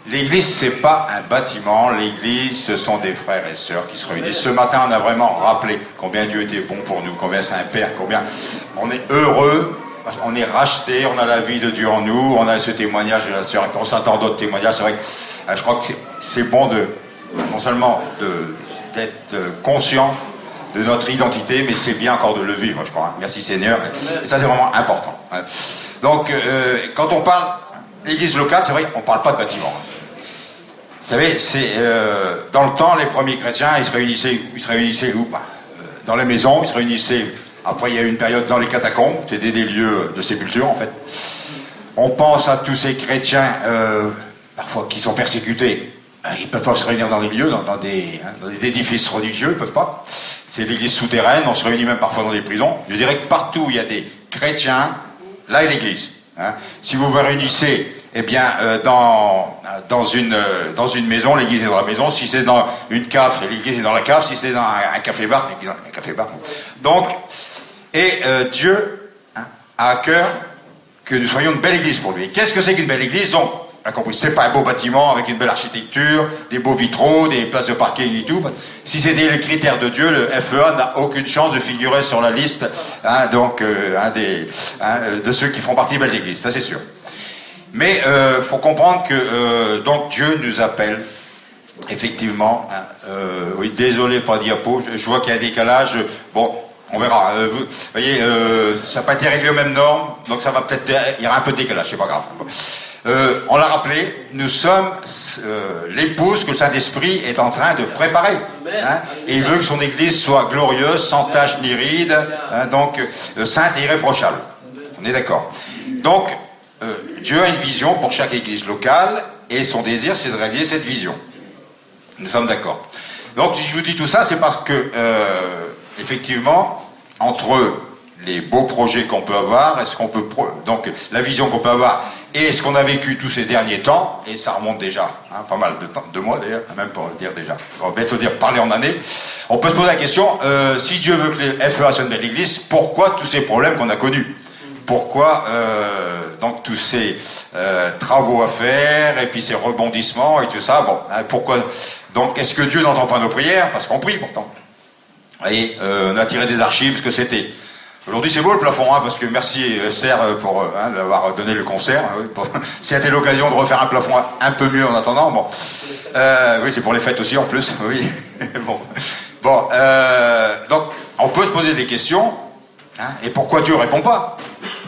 L'église, c'est pas un bâtiment. L'église, ce sont des frères et sœurs qui se réunissent. Ce matin, on a vraiment rappelé combien Dieu était bon pour nous, combien c'est un Père, combien on est heureux, on est racheté, on a la vie de Dieu en nous, on a ce témoignage de la sœur, et on s'attend à d'autres témoignages. C'est vrai que je crois que c'est bon non seulement d'être conscient de notre identité, mais c'est bien encore de le vivre, je crois. Merci Seigneur. Et ça, c'est vraiment important. Donc, quand on parle d'église locale, c'est vrai qu'on ne parle pas de bâtiment. Vous savez, dans le temps, les premiers chrétiens, ils se réunissaient où? Dans les maisons, ils se réunissaient. Après, il y a eu une période dans les catacombes, c'était des lieux de sépulture, en fait. On pense à tous ces chrétiens, parfois, qui sont persécutés. Ils ne peuvent pas se réunir dans des lieux, dans des édifices religieux, ils ne peuvent pas. C'est l'église souterraine, on se réunit même parfois dans des prisons. Je dirais que partout où il y a des chrétiens, là est l'église. Si vous vous réunissez, eh bien, dans une maison, l'église est dans la maison. Si c'est dans une cave, l'église est dans la cave. Si c'est dans un café-bar, l'église est dans un café-bar. Donc, Dieu a à cœur que nous soyons une belle église pour lui. Qu'est-ce que c'est qu'une belle église? Donc, on a compris, c'est pas un beau bâtiment avec une belle architecture, des beaux vitraux, des places de parking et tout. Si c'était les critères de Dieu, le FEA n'a aucune chance de figurer sur la liste de ceux qui font partie des belles églises, ça c'est sûr. Mais faut comprendre que donc Dieu nous appelle, effectivement. Oui, désolé, pas diapo, je vois qu'il y a un décalage. Bon, on verra. Vous voyez, ça n'a pas été réglé aux mêmes normes, donc ça va peut-être, il y aura un peu de décalage, c'est pas grave. On l'a rappelé, nous sommes l'épouse que le Saint-Esprit est en train de préparer. Et il veut que son Église soit glorieuse, sans tache ni ride, donc sainte et irréprochable. On est d'accord. Donc, Dieu a une vision pour chaque Église locale, et son désir, c'est de réaliser cette vision. Nous sommes d'accord. Donc, si je vous dis tout ça, c'est parce que, effectivement, entre les beaux projets qu'on peut avoir, donc la vision qu'on peut avoir, et ce qu'on a vécu tous ces derniers temps, et ça remonte déjà, pas mal de temps, 2 mois d'ailleurs, même pour le dire déjà, on va bientôt dire parler en année, on peut se poser la question, si Dieu veut que les FEA soient une belle église, pourquoi tous ces problèmes qu'on a connus? Pourquoi donc tous ces travaux à faire, et puis ces rebondissements et tout ça, bon, pourquoi? Donc est-ce que Dieu n'entend pas nos prières? Parce qu'on prie pourtant. Vous voyez, on a tiré des archives ce que c'était. Aujourd'hui, c'est beau le plafond, parce que merci Serre pour d'avoir donné le concert. C'était l'occasion de refaire un plafond un peu mieux en attendant. Bon, oui, c'est pour les fêtes aussi en plus. Oui. Bon, donc on peut se poser des questions. Et pourquoi Dieu ne répond pas?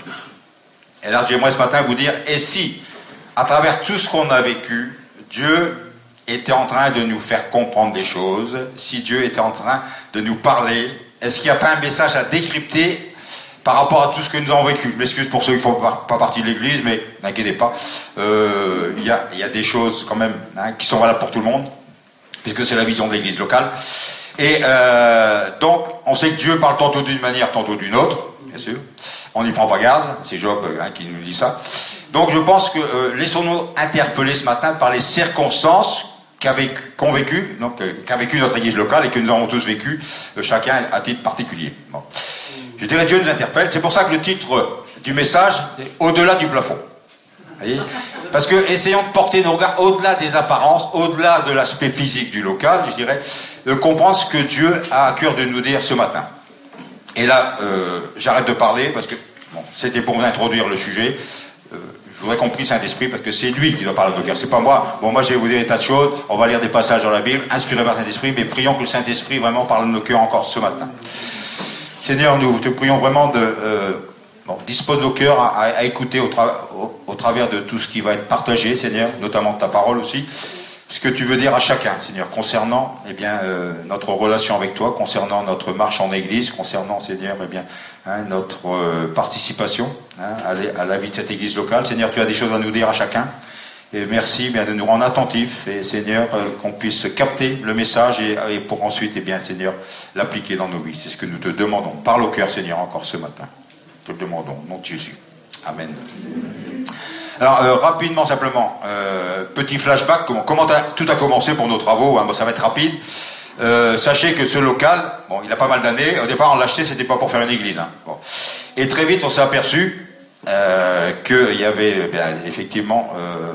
Et là, j'aimerais ce matin vous dire, et si, à travers tout ce qu'on a vécu, Dieu était en train de nous faire comprendre des choses, si Dieu était en train de nous parler, est-ce qu'il n'y a pas un message à décrypter par rapport à tout ce que nous avons vécu? Je m'excuse pour ceux qui ne font pas partie de l'Église, mais n'inquiétez pas, il y a des choses quand même qui sont valables pour tout le monde, puisque c'est la vision de l'Église locale. Et donc, on sait que Dieu parle tantôt d'une manière, tantôt d'une autre, bien sûr. On n'y prend pas garde, c'est Job qui nous dit ça. Donc je pense que laissons-nous interpeller ce matin par les circonstances qu'a vécu notre Église locale et que nous avons tous vécu, chacun à titre particulier. Bon. Je dirais Dieu nous interpelle, c'est pour ça que le titre du message, c'est « Au-delà du plafond ». Parce que essayons de porter nos regards au-delà des apparences, au-delà de l'aspect physique du local, je dirais, de comprendre ce que Dieu a à cœur de nous dire ce matin. Et là, j'arrête de parler parce que bon, c'était pour vous introduire le sujet. Je voudrais qu'on prie le Saint-Esprit parce que c'est lui qui doit parler de nos cœurs. C'est pas moi. Bon, moi je vais vous dire des tas de choses. On va lire des passages dans la Bible, inspirés par le Saint-Esprit, mais prions que le Saint-Esprit vraiment parle de nos cœurs encore ce matin. Seigneur, nous te prions vraiment dispose nos cœurs à écouter au travers de tout ce qui va être partagé, Seigneur, notamment de ta parole aussi. Ce que tu veux dire à chacun, Seigneur, concernant notre relation avec toi, concernant notre marche en Église, concernant, Seigneur, notre participation à la vie de cette Église locale. Seigneur, tu as des choses à nous dire à chacun. Et merci de nous rendre attentifs, et Seigneur, qu'on puisse capter le message et pour ensuite, Seigneur, l'appliquer dans nos vies. C'est ce que nous te demandons. Parle au cœur, Seigneur, encore ce matin. Te le demandons, au nom de Jésus. Amen. Alors, rapidement, simplement, petit flashback, comment tout a commencé pour nos travaux, ça va être rapide. Sachez que ce local, il a pas mal d'années, au départ on l'a acheté, c'était pas pour faire une église. Bon. Et très vite on s'est aperçu qu'il y avait effectivement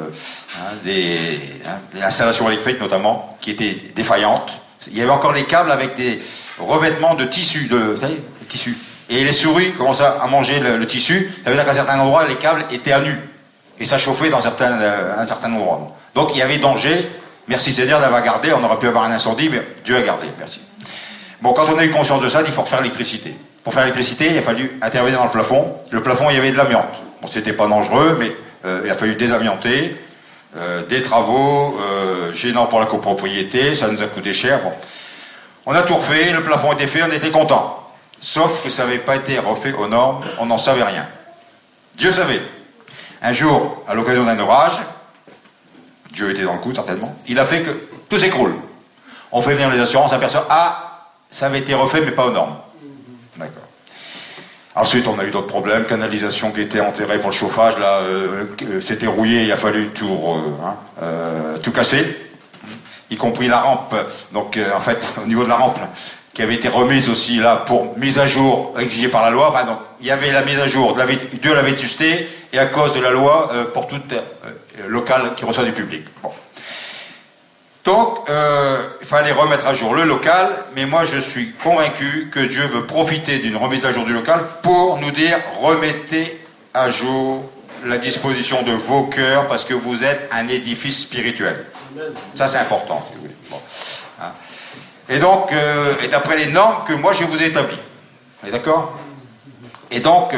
des installations électriques notamment qui étaient défaillantes. Il y avait encore les câbles avec des revêtements de tissu, vous savez, le tissu. Et les souris commençaient à manger le tissu. Ça veut dire qu'à certains endroits, les câbles étaient à nu. Et ça chauffait dans un certain endroit. Donc il y avait danger. Merci Seigneur d'avoir gardé. On aurait pu avoir un incendie, mais Dieu a gardé. Merci. Bon, quand on a eu conscience de ça, il faut refaire l'électricité. Pour faire l'électricité, il a fallu intervenir dans le plafond. Le plafond, il y avait de l'amiante. Bon, c'était pas dangereux, mais il a fallu désamianter. Des travaux gênants pour la copropriété. Ça nous a coûté cher. Bon. On a tout refait. Le plafond était fait. On était content. Sauf que ça n'avait pas été refait aux normes. On n'en savait rien. Dieu savait. Un jour, à l'occasion d'un orage, Dieu était dans le coup certainement, il a fait que tout s'écroule. On fait venir les assurances, on s'aperçoit, ça avait été refait mais pas aux normes. D'accord. Ensuite, on a eu d'autres problèmes, canalisation qui était enterrée pour le chauffage, là, c'était rouillé, il a fallu tout casser, y compris la rampe. Donc, en fait, au niveau de la rampe, qui avait été remise aussi là pour mise à jour exigée par la loi. Enfin, donc, il y avait la mise à jour de la vétusté et à cause de la loi pour tout local qui reçoit du public. Bon. Donc, il fallait remettre à jour le local, mais moi je suis convaincu que Dieu veut profiter d'une remise à jour du local pour nous dire remettez à jour la disposition de vos cœurs parce que vous êtes un édifice spirituel. Ça c'est important, si vous voulez. Bon. Hein. Et donc, et d'après les normes que moi je vous ai établies. Vous êtes d'accord? Et donc,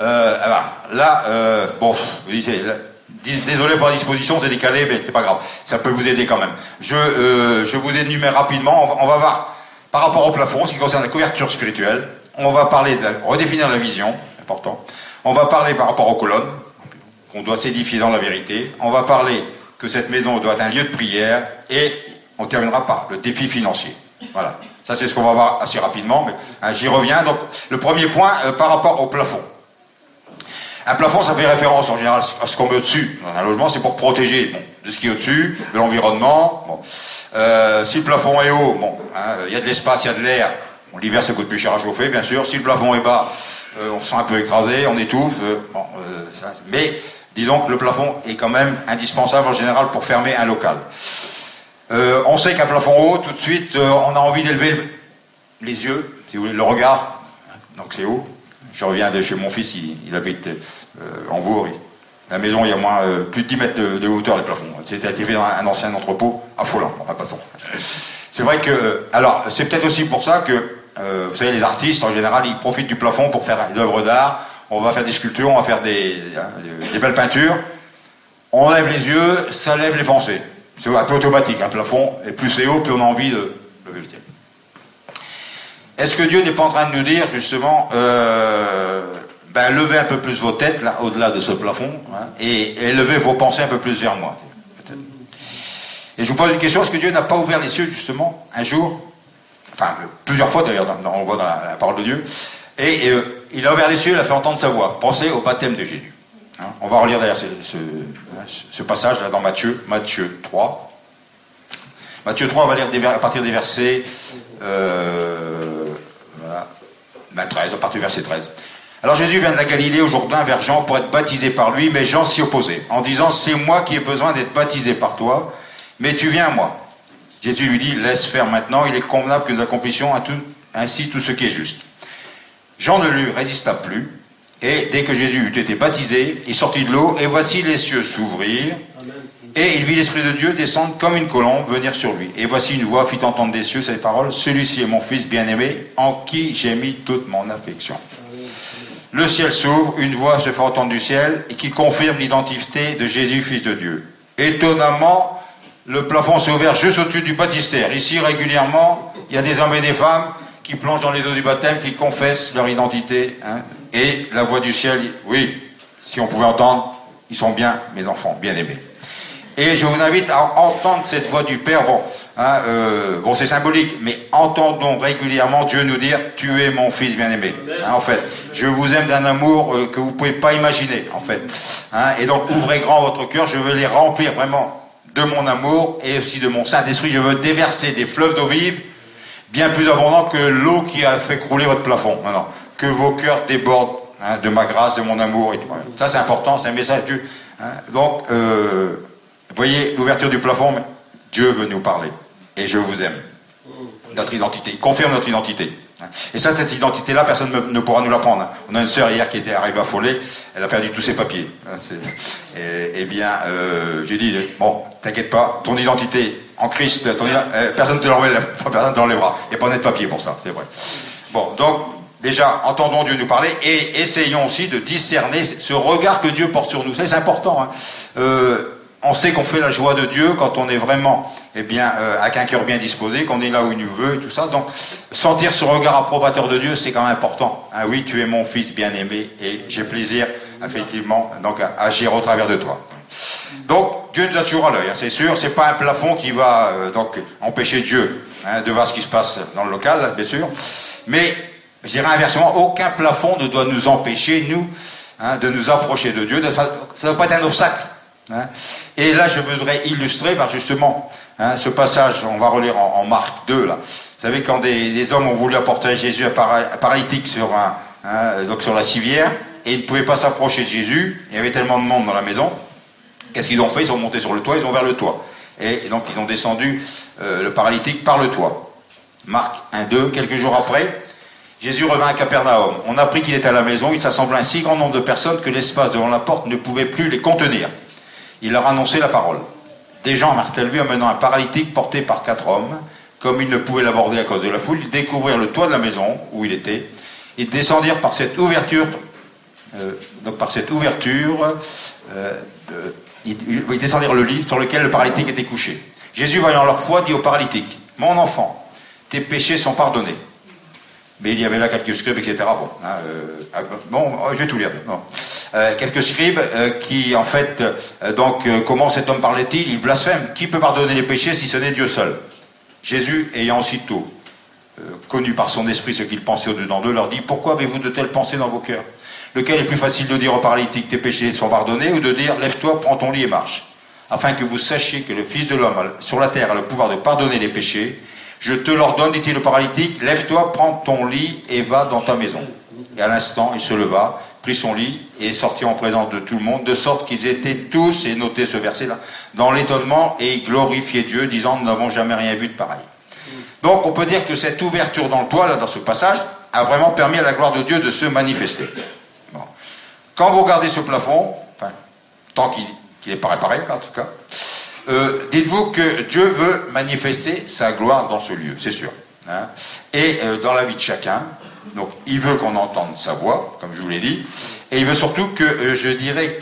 bon, vous disiez, désolé pour la disposition, c'est décalé, mais c'est pas grave. Ça peut vous aider quand même. Je vous énumère rapidement. On va voir, par rapport au plafond, ce qui concerne la couverture spirituelle, on va parler de redéfinir la vision, important. On va parler par rapport aux colonnes, qu'on doit s'édifier dans la vérité. On va parler que cette maison doit être un lieu de prière, et on terminera par le défi financier. Voilà. Ça, c'est ce qu'on va voir assez rapidement, mais j'y reviens. Donc, le premier point, par rapport au plafond. Un plafond, ça fait référence en général à ce qu'on met au-dessus. Dans un logement, c'est pour protéger de ce qui est au-dessus, de l'environnement. Bon. Si le plafond est haut, il y a de l'espace, il y a de l'air. Bon, l'hiver, ça coûte plus cher à chauffer, bien sûr. Si le plafond est bas, on se sent un peu écrasé, on étouffe. Mais disons que le plafond est quand même indispensable en général pour fermer un local. On sait qu'un plafond haut, tout de suite, on a envie d'élever les yeux, si vous voulez, le regard. Donc c'est haut. Je reviens de chez mon fils, il habite en Bourg. La maison, il y a plus de 10 mètres de hauteur, les plafonds. C'était activé dans un ancien entrepôt affolant. Bon, passons. C'est vrai que... Alors, c'est peut-être aussi pour ça que, vous savez, les artistes, en général, ils profitent du plafond pour faire une œuvre d'art. On va faire des sculptures, on va faire des belles peintures. On lève les yeux, ça lève les pensées. C'est un peu automatique, un plafond, et plus c'est haut, plus on a envie de lever le ciel. Est-ce que Dieu n'est pas en train de nous dire, justement, levez un peu plus vos têtes, là, au-delà de ce plafond, et levez vos pensées un peu plus vers moi. Et je vous pose une question, est-ce que Dieu n'a pas ouvert les cieux, justement, un jour, enfin, plusieurs fois d'ailleurs, on le voit dans la parole de Dieu, et il a ouvert les cieux, il a fait entendre sa voix. Pensez au baptême de Jésus. On va relire d'ailleurs ce passage là dans Matthieu 3. Matthieu 3, on va lire à partir des versets 13, à partir du verset 13. Alors Jésus vient de la Galilée au Jourdain vers Jean pour être baptisé par lui, mais Jean s'y opposait, en disant c'est moi qui ai besoin d'être baptisé par toi, mais tu viens à moi. Jésus lui dit laisse faire maintenant, il est convenable que nous accomplissions ainsi tout ce qui est juste. Jean ne lui résista plus. Et dès que Jésus eut été baptisé, il sortit de l'eau, et voici les cieux s'ouvrirent, et il vit l'Esprit de Dieu descendre comme une colombe venir sur lui. Et voici une voix fit entendre des cieux ces paroles, celui-ci est mon Fils bien-aimé, en qui j'ai mis toute mon affection. Le ciel s'ouvre, une voix se fait entendre du ciel, et qui confirme l'identité de Jésus, Fils de Dieu. Étonnamment, le plafond s'est ouvert juste au-dessus du baptistère. Ici, régulièrement, il y a des hommes et des femmes qui plongent dans les eaux du baptême, qui confessent leur identité, et la voix du ciel, oui, si on pouvait entendre, ils sont bien mes enfants, bien aimés. Et je vous invite à entendre cette voix du Père. Bon, c'est symbolique, mais entendons régulièrement Dieu nous dire « Tu es mon Fils bien-aimé ». En fait, je vous aime d'un amour que vous ne pouvez pas imaginer, en fait. Et donc, ouvrez grand votre cœur, je veux les remplir vraiment de mon amour et aussi de mon Saint-Esprit. Je veux déverser des fleuves d'eau vive bien plus abondants que l'eau qui a fait crouler votre plafond. Non. Que vos cœurs débordent hein, de ma grâce, de mon amour. Et tout. Ça, c'est important, c'est un message de Dieu. Hein. Donc, vous voyez, l'ouverture du plafond, Dieu veut nous parler. Et je vous aime. Notre identité. Il confirme notre identité. Et ça, cette identité-là, personne ne pourra nous la prendre. On a une sœur hier qui était arrivée affolée, elle a perdu tous ses papiers. Et bien, j'ai dit, bon, t'inquiète pas, ton identité en Christ, personne ne te l'enlèvera. Il n'y a pas net papier pour ça, c'est vrai. Bon, donc, déjà, entendons Dieu nous parler et essayons aussi de discerner ce regard que Dieu porte sur nous. C'est important. Hein. On sait qu'on fait la joie de Dieu quand on est vraiment, avec un cœur bien disposé, qu'on est là où il nous veut et tout ça. Donc, sentir ce regard approbateur de Dieu, c'est quand même important. Hein, oui, tu es mon fils bien-aimé et j'ai plaisir, effectivement, donc, à agir au travers de toi. Donc, Dieu nous a toujours à l'œil, hein, c'est sûr. C'est pas un plafond qui va donc empêcher Dieu de voir ce qui se passe dans le local, bien sûr. Mais, je dirais inversement, aucun plafond ne doit nous empêcher, nous, de nous approcher de Dieu. Ça ne doit pas être un obstacle. Hein. Et là, je voudrais illustrer par justement ce passage, on va relire en Marc 2, là. Vous savez, quand des hommes ont voulu apporter à Jésus un paralytique donc sur la civière, et ils ne pouvaient pas s'approcher de Jésus, il y avait tellement de monde dans la maison, qu'est-ce qu'ils ont fait? Ils sont montés sur le toit, ils ont ouvert le toit. Et donc, ils ont descendu le paralytique par le toit. Marc 1-2, quelques jours après, Jésus revint à Capernaum. On apprit qu'il était à la maison, il s'assemblait un si grand nombre de personnes que l'espace devant la porte ne pouvait plus les contenir. Il leur annonçait la parole. Des gens vinrent à lui amenant un paralytique porté par 4 hommes. Comme ils ne pouvaient l'aborder à cause de la foule, ils découvrirent le toit de la maison où il était. Ils descendirent par cette ouverture, ils descendirent le lit sur lequel le paralytique était couché. Jésus, voyant leur foi, dit au paralytique, « Mon enfant, tes péchés sont pardonnés. » Mais il y avait là quelques scribes, etc. Je vais tout lire. Non. Quelques scribes qui, en fait, comment cet homme parlait-il? Il blasphème. Qui peut pardonner les péchés si ce n'est Dieu seul? Jésus, ayant aussitôt connu par son esprit ce qu'il pensait au-dedans d'eux, leur dit, pourquoi avez-vous de telles pensées dans vos cœurs? Lequel est plus facile de dire au paralytique, tes péchés sont pardonnés, ou de dire, lève-toi, prends ton lit et marche? Afin que vous sachiez que le Fils de l'homme sur la terre a le pouvoir de pardonner les péchés. Je te l'ordonne, dit-il au paralytique, lève-toi, prends ton lit et va dans ta maison. Et à l'instant, il se leva, prit son lit et sortit en présence de tout le monde, de sorte qu'ils étaient tous, et notez ce verset-là, dans l'étonnement et glorifiaient Dieu, disant, nous n'avons jamais rien vu de pareil. Donc, on peut dire que cette ouverture dans le toit, là, dans ce passage, a vraiment permis à la gloire de Dieu de se manifester. Bon. Quand vous regardez ce plafond, tant qu'il n'est pas réparé, en tout cas, dites-vous que Dieu veut manifester sa gloire dans ce lieu, c'est sûr. Hein. Et dans la vie de chacun, donc il veut qu'on entende sa voix, comme je vous l'ai dit, et il veut surtout que, je dirais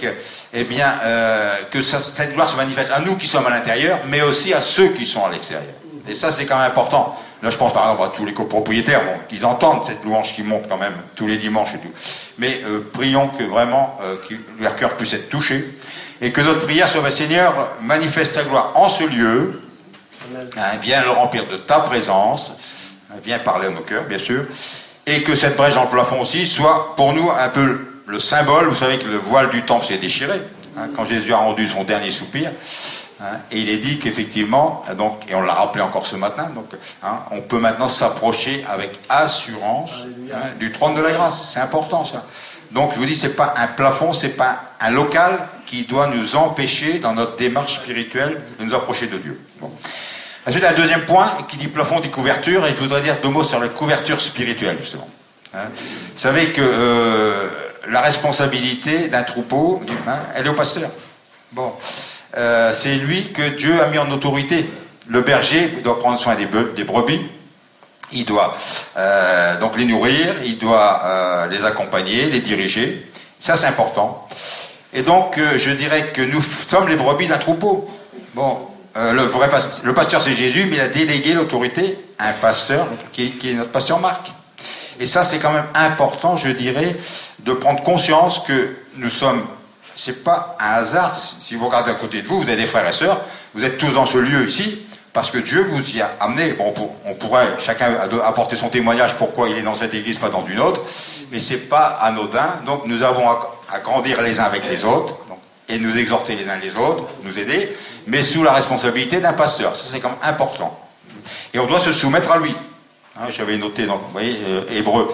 que cette gloire se manifeste à nous qui sommes à l'intérieur, mais aussi à ceux qui sont à l'extérieur. Et ça, c'est quand même important. Là, je pense par exemple à tous les copropriétaires, qu'ils entendent cette louange qui monte quand même tous les dimanches et tout. Mais prions que vraiment que leur cœur puisse être touché. Et que notre prière soit, Seigneur, manifeste ta gloire en ce lieu, viens le remplir de ta présence, viens parler à nos cœurs, bien sûr, et que cette brèche dans le plafond aussi soit pour nous un peu le symbole. Vous savez que le voile du temple s'est déchiré, quand Jésus a rendu son dernier soupir, et il est dit qu'effectivement, et on l'a rappelé encore ce matin, on peut maintenant s'approcher avec assurance du trône de la grâce. C'est important ça. Donc je vous dis, c'est pas un plafond, c'est pas un local qui doit nous empêcher dans notre démarche spirituelle de nous approcher de Dieu. Bon. Ensuite, un deuxième point qui dit plafond dit couverture, et je voudrais dire 2 mots sur la couverture spirituelle justement. Vous savez que la responsabilité d'un troupeau, elle est au pasteur. Bon, c'est lui que Dieu a mis en autorité. Le berger doit prendre soin des brebis. Il doit donc les nourrir, il doit les accompagner, les diriger. Ça, c'est important. Et donc, je dirais que nous sommes les brebis d'un troupeau. Bon, le pasteur, c'est Jésus, mais il a délégué l'autorité à un pasteur, qui est notre pasteur Marc. Et ça, c'est quand même important, je dirais, de prendre conscience que nous sommes... C'est pas un hasard. Si vous regardez à côté de vous, vous avez des frères et sœurs, vous êtes tous dans ce lieu ici, parce que Dieu vous y a amené. Bon, on pourrait chacun apporter son témoignage pourquoi il est dans cette église, pas dans une autre, mais c'est pas anodin. Donc nous avons à grandir les uns avec les autres, et nous exhorter les uns les autres, nous aider, mais sous la responsabilité d'un pasteur. Ça, c'est quand même important. Et on doit se soumettre à lui. J'avais noté, donc, vous voyez, Hébreux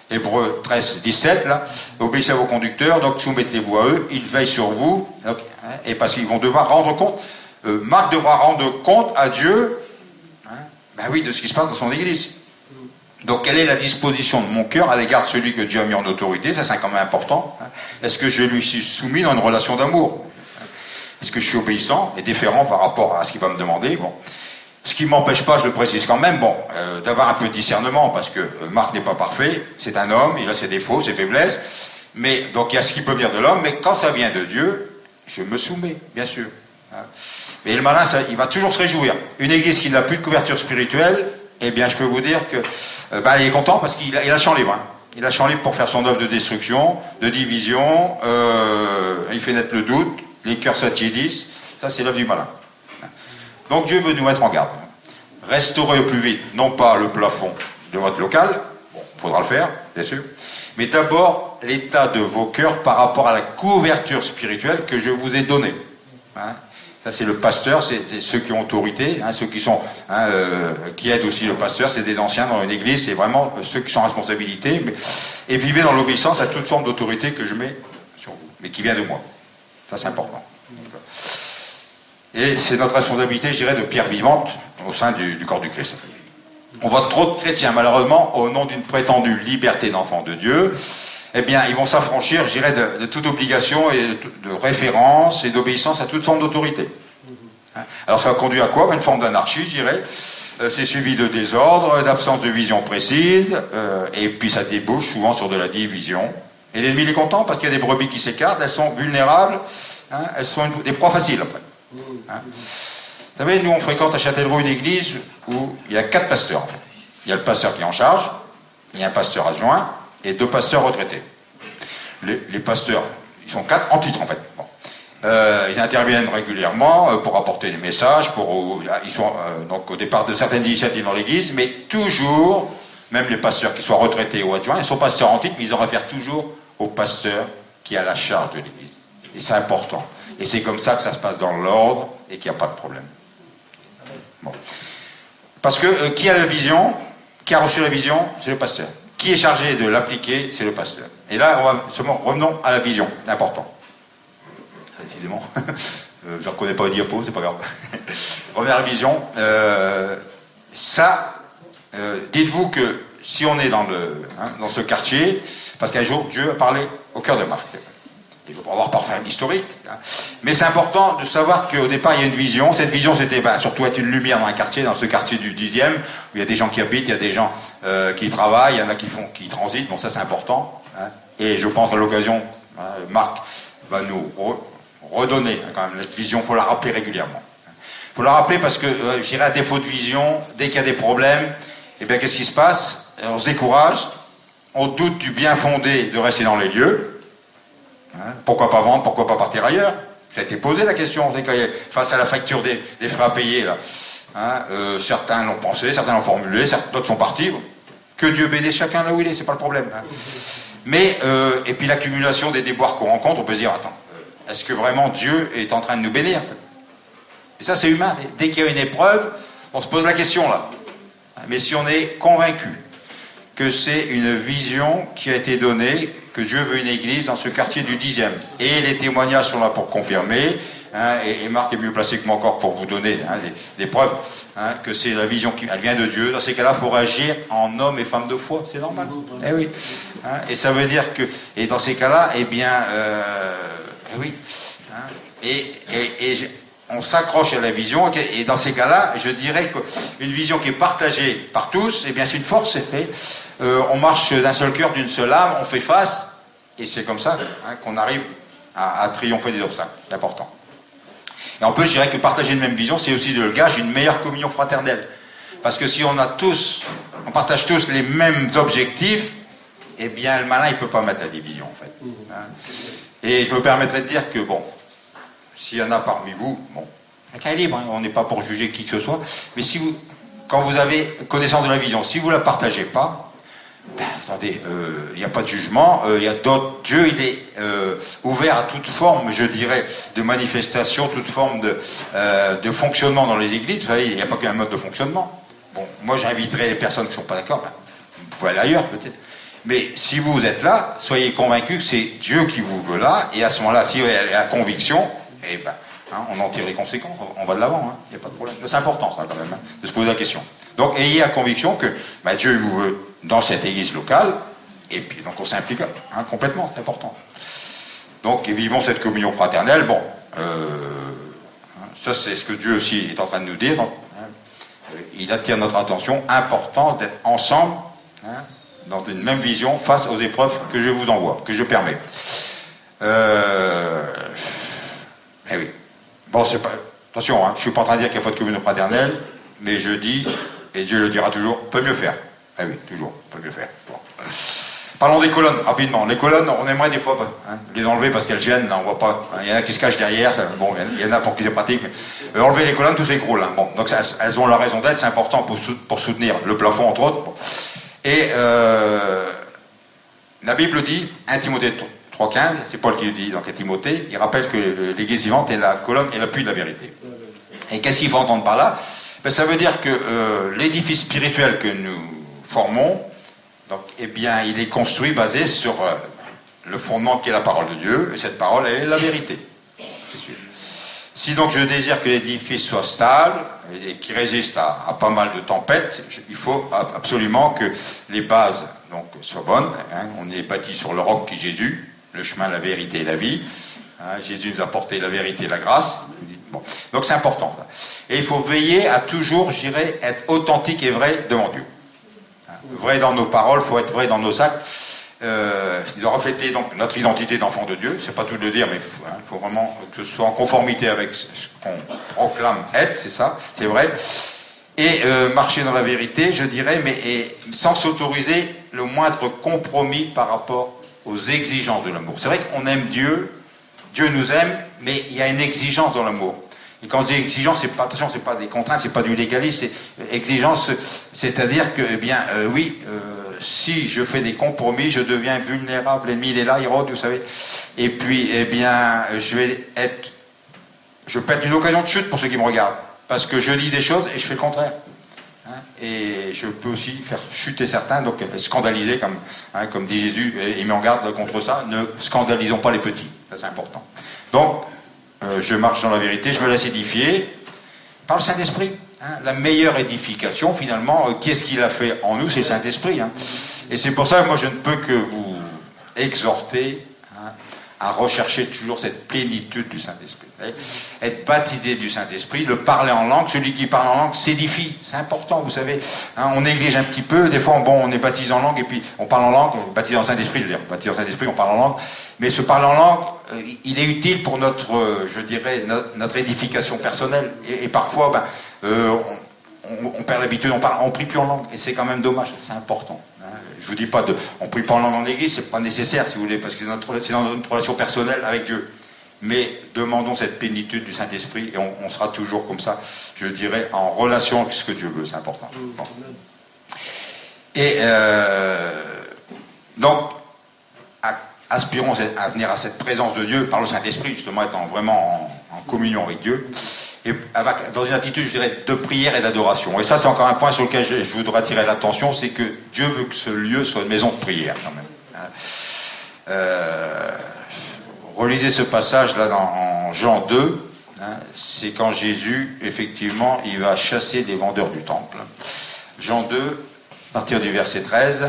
Hébreux 13, 17, là, obéissez à vos conducteurs, donc soumettez-vous à eux, ils veillent sur vous, donc, et parce qu'ils vont devoir rendre compte. Marc devra rendre compte à Dieu, ben oui, de ce qui se passe dans son église. Donc, quelle est la disposition de mon cœur à l'égard de celui que Dieu a mis en autorité? Ça, c'est quand même important. Est-ce que je lui suis soumis dans une relation d'amour? Est-ce que je suis obéissant et déférent par rapport à ce qu'il va me demander? Bon. Ce qui ne m'empêche pas, je le précise quand même, bon, d'avoir un peu de discernement, parce que Marc n'est pas parfait, c'est un homme, il a ses défauts, ses faiblesses, mais donc il y a ce qui peut venir de l'homme, mais quand ça vient de Dieu, je me soumets, bien sûr. Et le malin, il va toujours se réjouir. Une église qui n'a plus de couverture spirituelle, eh bien, je peux vous dire que, il est content parce qu'il a le champ libre. Il a le champ libre pour faire son œuvre de destruction, de division, il fait naître le doute, les cœurs s'attiédissent, ça c'est l'œuvre du malin. Donc Dieu veut nous mettre en garde. Restaurer au plus vite, non pas le plafond de votre local, bon, il faudra le faire, bien sûr, mais d'abord l'état de vos cœurs par rapport à la couverture spirituelle que je vous ai donnée. Ça c'est le pasteur, c'est ceux qui ont autorité, ceux qui sont, qui aident aussi le pasteur, c'est des anciens dans une église, c'est vraiment ceux qui sont en responsabilité, et vivez dans l'obéissance à toute forme d'autorité que je mets sur vous, mais qui vient de moi. Ça c'est important. Et c'est notre responsabilité, je dirais, de pierre vivante au sein du corps du Christ. On voit trop de chrétiens, malheureusement, au nom d'une prétendue liberté d'enfant de Dieu, eh bien, ils vont s'affranchir, je dirais, de toute obligation et de référence et d'obéissance à toute forme d'autorité. Alors ça conduit à quoi? Une forme d'anarchie, je dirais. C'est suivi de désordre, d'absence de vision précise, et puis ça débouche souvent sur de la division. Et l'ennemi il est content parce qu'il y a des brebis qui s'écartent, elles sont vulnérables, elles sont des proies faciles après. Vous savez, nous on fréquente à Châtellerault une église où il y a 4 pasteurs en fait. Il y a le pasteur qui est en charge, il y a un pasteur adjoint et 2 pasteurs retraités. Les pasteurs, ils sont 4 en titre en fait. Bon. Ils interviennent régulièrement pour apporter des messages, ils sont donc au départ de certaines initiatives dans l'église, mais toujours, même les pasteurs qui soient retraités ou adjoints, ils sont pasteurs en titre, mais ils en réfèrent toujours au pasteur qui a la charge de l'église. Et c'est important. Et c'est comme ça que ça se passe dans l'ordre et qu'il n'y a pas de problème. Bon. Parce que qui a la vision, qui a reçu la vision, c'est le pasteur. Qui est chargé de l'appliquer, c'est le pasteur. Et là, revenons à la vision, c'est important. Décidément, je ne reconnais pas les diapos, c'est pas grave. Revenons à la vision. Dites-vous que si on est dans ce quartier, parce qu'un jour, Dieu a parlé au cœur de Marc. Il ne faut pas avoir parfait l'historique. Mais c'est important de savoir qu'au départ, il y a une vision. Cette vision, c'était surtout être une lumière dans un quartier, dans ce quartier du 10e, où il y a des gens qui habitent, il y a des gens qui travaillent, il y en a qui transitent. Bon, ça, c'est important. Et je pense qu'à l'occasion, Marc va nous redonner quand même notre vision. Il faut la rappeler régulièrement. Il faut la rappeler parce que, je dirais, à défaut de vision, dès qu'il y a des problèmes, eh bien, qu'est-ce qui se passe? On se décourage, on doute du bien fondé de rester dans les lieux. Pourquoi pas vendre, pourquoi pas partir ailleurs? Ça a été posé la question, face à la facture des frais à payer. Là. Certains l'ont pensé, certains l'ont formulé, d'autres sont partis. Que Dieu bénisse chacun là où il est, c'est pas le problème. Mais, et puis l'accumulation des déboires qu'on rencontre, on peut se dire, attends, est-ce que vraiment Dieu est en train de nous bénir? Et ça c'est humain, dès qu'il y a une épreuve, on se pose la question là. Mais si on est convaincu que c'est une vision qui a été donnée, que Dieu veut une église dans ce quartier du 10e. Et les témoignages sont là pour confirmer, et Marc est mieux placé que moi encore pour vous donner des preuves, que c'est la vision qui elle vient de Dieu. Dans ces cas-là, il faut réagir en homme et femme de foi, c'est normal. Eh oui. Et ça veut dire que, et dans ces cas-là, eh bien, oui. On s'accroche à la vision, et dans ces cas-là, je dirais qu'une vision qui est partagée par tous, eh bien c'est une force, on marche d'un seul cœur, d'une seule âme, on fait face, et c'est comme ça qu'on arrive à triompher des obstacles, c'est important. Et en plus, je dirais que partager une même vision, c'est aussi le gage d'une meilleure communion fraternelle. Parce que si on partage tous les mêmes objectifs, eh bien le malin, il ne peut pas mettre la division, en fait. Et je me permettrais de dire que, bon, s'il y en a parmi vous, bon, chacun est libre, on n'est pas pour juger qui que ce soit, mais quand vous avez connaissance de la vision, si vous ne la partagez pas, attendez, il n'y a pas de jugement, il y a d'autres. Dieu, il est ouvert à toute forme, je dirais, de manifestation, toute forme de fonctionnement dans les églises. Vous savez, il n'y a pas qu'un mode de fonctionnement. Bon, moi, j'inviterais les personnes qui ne sont pas d'accord, vous pouvez aller ailleurs peut-être. Mais si vous êtes là, soyez convaincus que c'est Dieu qui vous veut là, et à ce moment-là, si vous avez la conviction, eh ben, on en tire les conséquences, on va de l'avant, il n'y a pas de problème. C'est important ça quand même, de se poser la question. Donc ayez la conviction que Dieu vous veut dans cette église locale, et puis donc on s'implique complètement, c'est important. Donc et vivons cette communion fraternelle, bon, ça c'est ce que Dieu aussi est en train de nous dire, donc, il attire notre attention, importance d'être ensemble, dans une même vision, face aux épreuves que je vous envoie, que je permets. Eh oui. Bon, c'est pas... Attention, je ne suis pas en train de dire qu'il n'y a pas de communion fraternelle, mais je dis, et Dieu le dira toujours, peut mieux faire. Eh oui, toujours, peut mieux faire. Bon. Parlons des colonnes, rapidement. Les colonnes, on aimerait des fois les enlever parce qu'elles gênent, on voit pas. Il y en a qui se cachent derrière, bon, il y en a pour qui c'est pratique, mais enlever les colonnes, tout s'écroule. Bon, donc elles ont leur raison d'être, c'est important pour soutenir le plafond, entre autres. Bon. Et la Bible dit, 1 Timothée 3,15, c'est Paul qui le dit, donc à Timothée, il rappelle que l'église vivante est la colonne et l'appui de la vérité. Et qu'est-ce qu'il faut entendre par là? Ça veut dire que l'édifice spirituel que nous formons, donc, eh bien, il est construit basé sur le fondement qui est la parole de Dieu, et cette parole, elle est la vérité. C'est sûr. Si donc je désire que l'édifice soit stable et qu'il résiste à pas mal de tempêtes, il faut absolument que les bases donc, soient bonnes. On est bâti sur le roc qui est Jésus, le chemin, la vérité et la vie. Jésus nous a apporté la vérité et la grâce. Bon. Donc c'est important. Et il faut veiller à toujours, je dirais, être authentique et vrai devant Dieu. Vrai dans nos paroles, il faut être vrai dans nos actes. Il doit refléter donc notre identité d'enfant de Dieu. C'est pas tout de le dire, mais il faut vraiment que ce soit en conformité avec ce qu'on proclame être, c'est ça, c'est vrai. Et marcher dans la vérité, je dirais, mais sans s'autoriser le moindre compromis par rapport aux exigences de l'amour. C'est vrai qu'on aime Dieu, Dieu nous aime, mais il y a une exigence dans l'amour. Et quand je dis exigence, c'est pas, attention, c'est pas des contraintes, c'est pas du légalisme, c'est exigence, c'est-à-dire que, eh bien, si je fais des compromis, je deviens vulnérable, l'ennemi il est là, il rôde, vous savez. Et puis, eh bien, je peux être une occasion de chute pour ceux qui me regardent, parce que je dis des choses et je fais le contraire. Et je peux aussi faire chuter certains, donc scandaliser, comme dit Jésus, il met en garde contre ça, ne scandalisons pas les petits, ça c'est important. Donc, je marche dans la vérité, je me laisse édifier par le Saint-Esprit. La meilleure édification, finalement, qui est-ce qu'il a fait en nous? C'est le Saint-Esprit. Et c'est pour ça que moi, je ne peux que vous exhorter à rechercher toujours cette plénitude du Saint-Esprit. Être baptisé du Saint-Esprit, le parler en langue, celui qui parle en langue s'édifie. C'est important, vous savez. On néglige un petit peu, des fois, on est baptisé en langue, et puis on parle en langue, on est baptisé en Saint-Esprit, je veux dire, baptisé en Saint-Esprit, on parle en langue. Mais ce parler en langue, il est utile pour notre, je dirais, notre édification personnelle. Et parfois, on perd l'habitude, on prie plus en langue, et c'est quand même dommage, c'est important. Je vous dis pas on prie pas en langue en église, c'est pas nécessaire si vous voulez, parce que c'est dans notre relation personnelle avec Dieu. Mais demandons cette plénitude du Saint-Esprit, et on sera toujours comme ça, je dirais, en relation avec ce que Dieu veut, c'est important. Bon. Et donc, aspirons à venir à cette présence de Dieu par le Saint-Esprit, justement, étant vraiment en communion avec Dieu. Et dans une attitude, je dirais, de prière et d'adoration. Et ça, c'est encore un point sur lequel je voudrais attirer l'attention, c'est que Dieu veut que ce lieu soit une maison de prière, quand même. Relisez ce passage, là, en Jean 2, c'est quand Jésus, effectivement, il va chasser les vendeurs du temple. Jean 2, à partir du verset 13.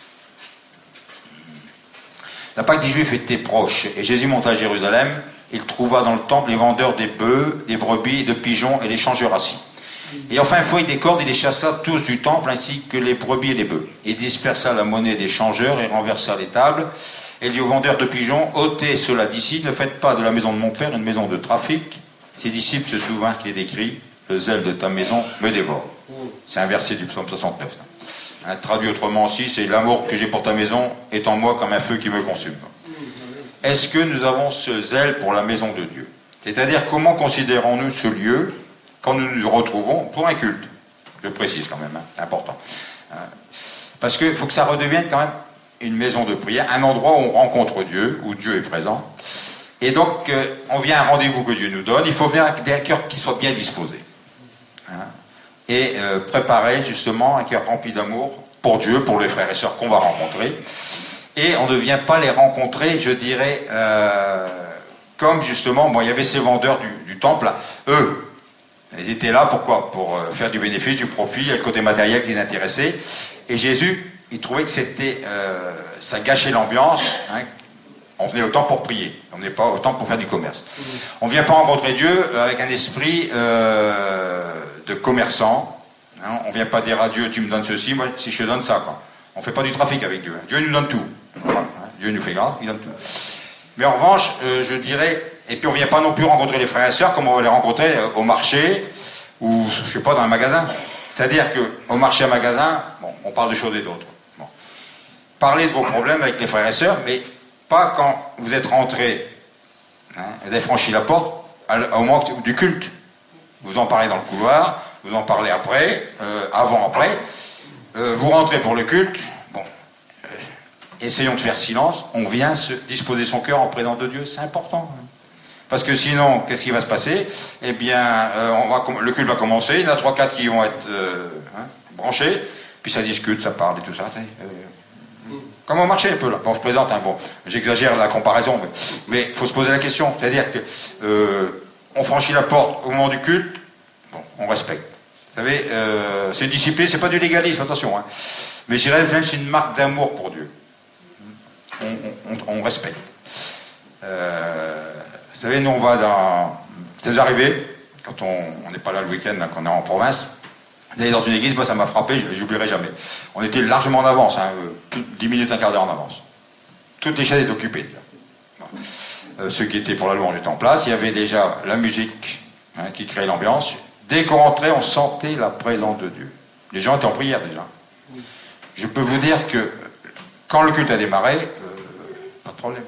La Pâque des Juifs était proche, et Jésus monta à Jérusalem. Il trouva dans le temple les vendeurs des bœufs, des brebis, de pigeons et les changeurs assis. Et enfin, fouillant des cordes, il les chassa tous du temple, ainsi que les brebis et les bœufs. Il dispersa la monnaie des changeurs et renversa les tables. Et dit aux vendeurs de pigeons, ôtez cela d'ici, ne faites pas de la maison de mon père une maison de trafic. Ses disciples se souvinrent qu'il est écrit, le zèle de ta maison me dévore. C'est un verset du psaume 69. Traduit autrement aussi, c'est l'amour que j'ai pour ta maison est en moi comme un feu qui me consume. Est-ce que nous avons ce zèle pour la maison de Dieu? C'est-à-dire, comment considérons-nous ce lieu quand nous nous retrouvons pour un culte? Je précise quand même, important. Parce qu'il faut que ça redevienne quand même une maison de prière, un endroit où on rencontre Dieu, où Dieu est présent. Et donc, on vient à un rendez-vous que Dieu nous donne, il faut venir avec un cœur qui soit bien disposé. Et préparer justement un cœur rempli d'amour pour Dieu, pour les frères et sœurs qu'on va rencontrer. Et on ne vient pas les rencontrer, je dirais, comme justement, moi, il y avait ces vendeurs du temple, là, eux, ils étaient là, pourquoi? Pour faire du bénéfice, du profit, il y a le côté matériel qui les intéressait. Et Jésus, il trouvait que c'était, ça gâchait l'ambiance. Hein. On venait autant pour prier, on venait pas autant pour faire du commerce. On ne vient pas rencontrer Dieu avec un esprit de commerçant. Hein. On ne vient pas dire à Dieu, tu me donnes ceci, moi, si je te donne ça. Quoi. On ne fait pas du trafic avec Dieu. Dieu nous donne tout. Voilà, hein. Dieu nous fait grâce, il donne tout. Mais en revanche, je dirais, et puis on ne vient pas non plus rencontrer les frères et sœurs comme on va les rencontrer au marché ou, je ne sais pas, dans un magasin. C'est-à-dire qu'au marché, à magasin, bon, on parle de choses et d'autres. Bon. Parlez de vos problèmes avec les frères et sœurs, mais pas quand vous êtes rentré, hein, vous avez franchi la porte, au moment du culte. Vous en parlez dans le couloir, vous en parlez après, avant, après. Vous rentrez pour le culte, bon, essayons de faire silence, on vient se disposer son cœur en présence de Dieu, c'est important. Parce que sinon, qu'est-ce qui va se passer? Eh bien, le culte va commencer, il y en a 3-4 qui vont être branchés, puis ça discute, ça parle et tout ça. Comme au marché un peu là. Bon, je plaisante, hein, bon, j'exagère la comparaison, mais il faut se poser la question. C'est-à-dire que on franchit la porte au moment du culte, bon, on respecte. Vous savez, c'est une discipline, c'est pas du légalisme, attention. Hein. Mais je dirais même c'est une marque d'amour pour Dieu. On respecte. Vous savez, nous on va dans... Ça nous est arrivé, quand on n'est pas là le week-end, quand on est en province, d'aller dans une église, moi ça m'a frappé, j'oublierai jamais. On était largement en avance, hein, 10 minutes, un quart d'heure en avance. Toutes les chaises étaient occupées. Ceux qui étaient pour la louange étaient en place, il y avait déjà la musique hein, qui créait l'ambiance. Dès qu'on rentrait, on sentait la présence de Dieu. Les gens étaient en prière déjà. Je peux vous dire que quand le culte a démarré, pas de problème.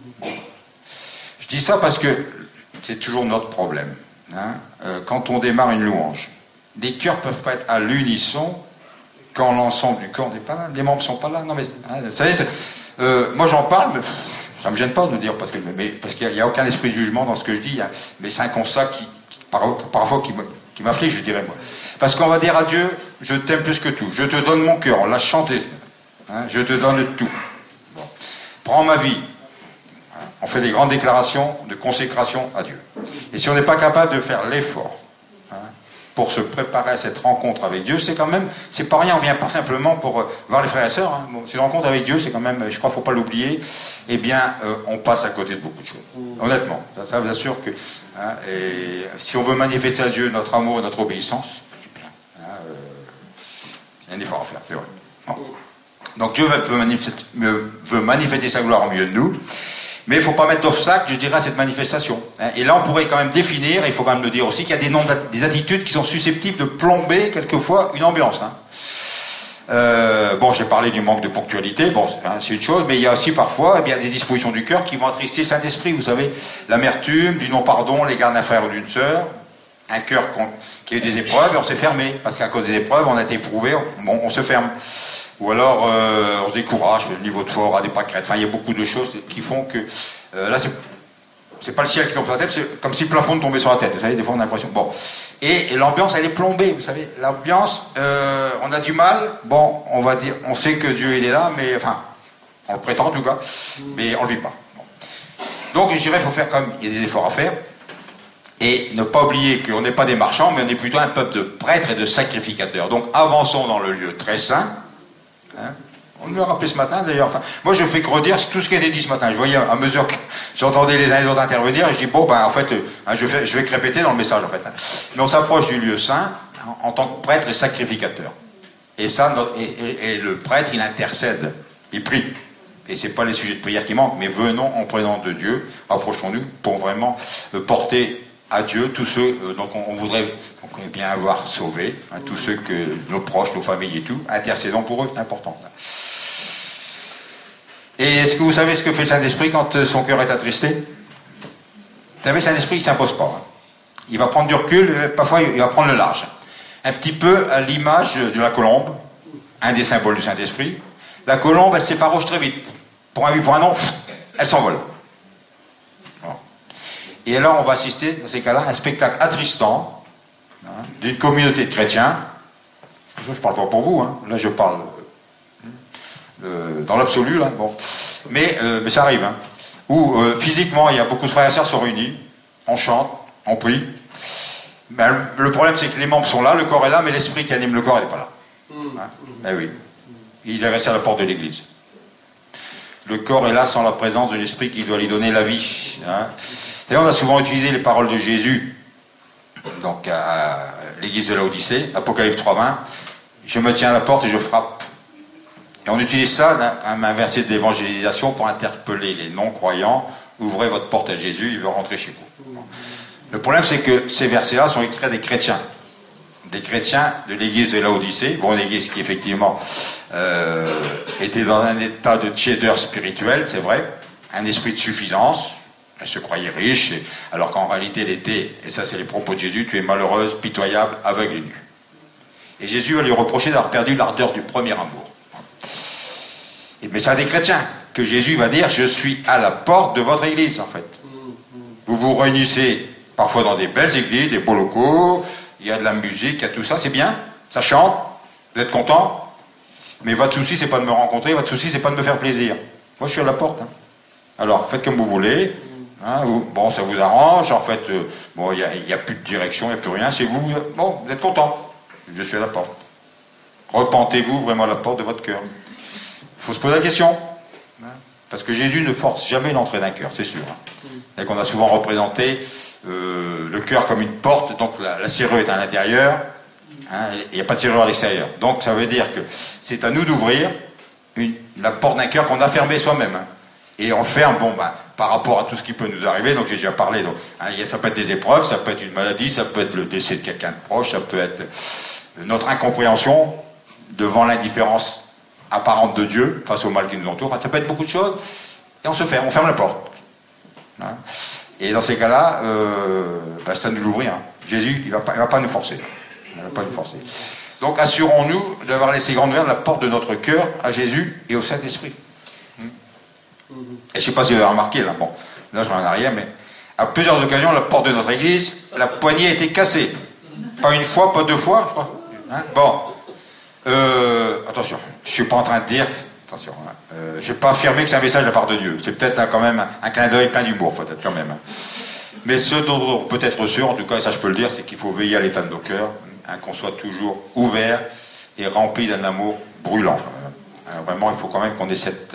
Je dis ça parce que c'est toujours notre problème. Hein, quand on démarre une louange, les cœurs ne peuvent pas être à l'unisson quand l'ensemble du corps n'est pas là, les membres ne sont pas là. Non mais, hein, vous savez, moi j'en parle, mais ça ne me gêne pas de dire, parce qu'il n'y a aucun esprit de jugement dans ce que je dis, hein, mais c'est un constat qui parfois qui m'afflige, je dirais moi. Parce qu'on va dire à Dieu, je t'aime plus que tout, je te donne mon cœur, on l'a chanté, hein, je te donne tout. Bon. Prends ma vie. On fait des grandes déclarations de consécration à Dieu. Et si on n'est pas capable de faire l'effort hein, pour se préparer à cette rencontre avec Dieu, c'est quand même, c'est pas rien, on vient pas simplement pour voir les frères et sœurs. Hein. Bon, c'est une rencontre avec Dieu, c'est quand même, je crois qu'il ne faut pas l'oublier. Eh bien, on passe à côté de beaucoup de choses. Honnêtement, ça vous assure que hein, et si on veut manifester à Dieu notre amour et notre obéissance, eh bien, hein, il y a un effort à faire, c'est vrai. Bon. Donc Dieu veut manifester sa gloire au milieu de nous. Mais il ne faut pas mettre d'obstacle, je dirais, à cette manifestation. Et là, on pourrait quand même définir, et il faut quand même le dire aussi, qu'il y a des attitudes qui sont susceptibles de plomber, quelquefois, une ambiance. Bon, j'ai parlé du manque de ponctualité, bon, hein, c'est une chose, mais il y a aussi parfois eh bien, des dispositions du cœur qui vont attrister le Saint-Esprit, vous savez. L'amertume, du non-pardon, l'égard d'un frère ou d'une sœur, un cœur qui a eu des épreuves, et on s'est fermé, parce qu'à cause des épreuves, on a été éprouvé, bon, on se ferme. Ou alors on se décourage, le niveau de foi aura des pâquerettes. Enfin, il y a beaucoup de choses qui font que là, c'est pas le ciel qui tombe sur la tête, c'est comme si le plafond tombait sur la tête. Vous savez, des fois on a l'impression. Bon, et l'ambiance, elle est plombée. Vous savez, l'ambiance, on a du mal. Bon, on va dire, on sait que Dieu il est là, mais enfin, on le prétend en tout cas, mais on le vit pas. Bon. Donc, je dirais, il faut faire comme il y a des efforts à faire. Et ne pas oublier qu'on n'est pas des marchands, mais on est plutôt un peuple de prêtres et de sacrificateurs. Donc, avançons dans le lieu très saint. Hein, on me l'a rappelé ce matin d'ailleurs. Enfin, moi je fais que redire tout ce qui a été dit ce matin. Je voyais à mesure que j'entendais les uns et les autres intervenir, et je dis bon ben en fait hein, je vais que répéter dans le message en fait. Hein. Mais on s'approche du lieu saint hein, en tant que prêtre et sacrificateur. Et ça, et le prêtre il intercède, il prie. Et c'est pas les sujets de prière qui manquent, mais venons en présence de Dieu, approchons-nous pour vraiment porter à Dieu tous ceux dont on voudrait bien avoir sauvés, hein, tous ceux que nos proches, nos familles et tout, intercédons pour eux, c'est important. Et est-ce que vous savez ce que fait le Saint-Esprit quand son cœur est attristé? Vous savez, le Saint-Esprit, il ne s'impose pas. Hein. Il va prendre du recul, parfois il va prendre le large. Un petit peu à l'image de la colombe, un des symboles du Saint-Esprit. La colombe, elle s'effarouche très vite. Pour un oui, pour un non, elle s'envole. Et alors, on va assister, dans ces cas-là, à un spectacle attristant hein, d'une communauté de chrétiens. Je ne parle pas pour vous, hein. Là je parle dans l'absolu, là, bon. Mais ça arrive, hein. Où physiquement, il y a beaucoup de frères et sœurs sont réunis, on chante, on prie. Mais le problème, c'est que les membres sont là, le corps est là, mais l'esprit qui anime le corps, il n'est pas là. Hein? Eh oui. Il est resté à la porte de l'église. Le corps est là sans la présence de l'esprit qui doit lui donner la vie. Hein? D'ailleurs, on a souvent utilisé les paroles de Jésus, donc à l'église de Laodicée, Apocalypse 3:20. Je me tiens à la porte et je frappe. Et on utilise ça, un verset de l'évangélisation, pour interpeller les non-croyants. Ouvrez votre porte à Jésus, il veut rentrer chez vous. Le problème, c'est que ces versets-là sont écrits à des chrétiens de l'église de Laodicée, bon, une église qui effectivement était dans un état de tiédeur spirituel, c'est vrai, un esprit de suffisance, elle se croyait riche, alors qu'en réalité elle était, et ça c'est les propos de Jésus, tu es malheureuse, pitoyable, aveugle et nue. Et Jésus va lui reprocher d'avoir perdu l'ardeur du premier amour. Mais c'est à des chrétiens que Jésus va dire, je suis à la porte de votre église en fait. Vous vous réunissez parfois dans des belles églises, des beaux locaux, il y a de la musique, il y a tout ça, c'est bien, ça chante, vous êtes content, mais votre souci c'est pas de me rencontrer, votre souci c'est pas de me faire plaisir. Moi je suis à la porte. Hein. Alors faites comme vous voulez, hein, bon ça vous arrange, en fait, bon il n'y a plus de direction, il n'y a plus rien, c'est vous, bon vous êtes content, je suis à la porte. Repentez-vous vraiment à la porte de votre cœur. Il faut se poser la question, hein, parce que Jésus ne force jamais l'entrée d'un cœur, c'est sûr. Hein. Et qu'on a souvent représenté le cœur comme une porte, donc la serrure est à l'intérieur, hein, il n'y a pas de serrure à l'extérieur. Donc ça veut dire que c'est à nous d'ouvrir la porte d'un cœur qu'on a fermé soi-même. Hein. Et on le ferme, bon, par rapport à tout ce qui peut nous arriver, donc j'ai déjà parlé, donc, hein, ça peut être des épreuves, ça peut être une maladie, ça peut être le décès de quelqu'un de proche, ça peut être notre incompréhension devant l'indifférence apparente de Dieu face au mal qui nous entoure, enfin, ça peut être beaucoup de choses, et on ferme la porte. Hein. Et dans ces cas-là, c'est à nous l'ouvrir. Hein. Jésus, il va pas nous forcer. Il va pas nous forcer. Donc assurons-nous d'avoir laissé grande ouverte la porte de notre cœur à Jésus et au Saint-Esprit. Et je ne sais pas si vous avez remarqué, là, bon, là je reviens en arrière, mais à plusieurs occasions, la porte de notre église, la poignée a été cassée. Pas une fois, pas deux fois, je crois. Hein, bon. Attention, je ne suis pas en train de dire, attention, hein, je ne vais pas affirmer que c'est un message de la part de Dieu. C'est peut-être quand même un clin d'œil plein d'humour, peut-être quand même. Hein. Mais ce dont on peut être sûr, en tout cas, ça je peux le dire, c'est qu'il faut veiller à l'état de nos cœurs, hein, qu'on soit toujours ouvert et rempli d'un amour brûlant. Hein, vraiment, il faut quand même qu'on ait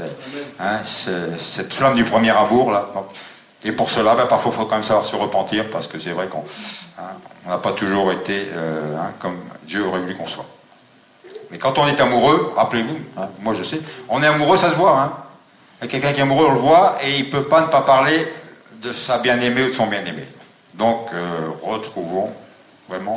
cette flamme du premier amour, là. Donc, et pour cela, parfois, il faut quand même savoir se repentir, parce que c'est vrai qu'on n'a pas toujours été comme Dieu aurait voulu qu'on soit. Mais quand on est amoureux, rappelez-vous, hein, moi je sais, on est amoureux, ça se voit. Hein. Quelqu'un qui est amoureux, on le voit, et il ne peut pas ne pas parler de sa bien-aimée ou de son bien-aimé. Donc, retrouvons vraiment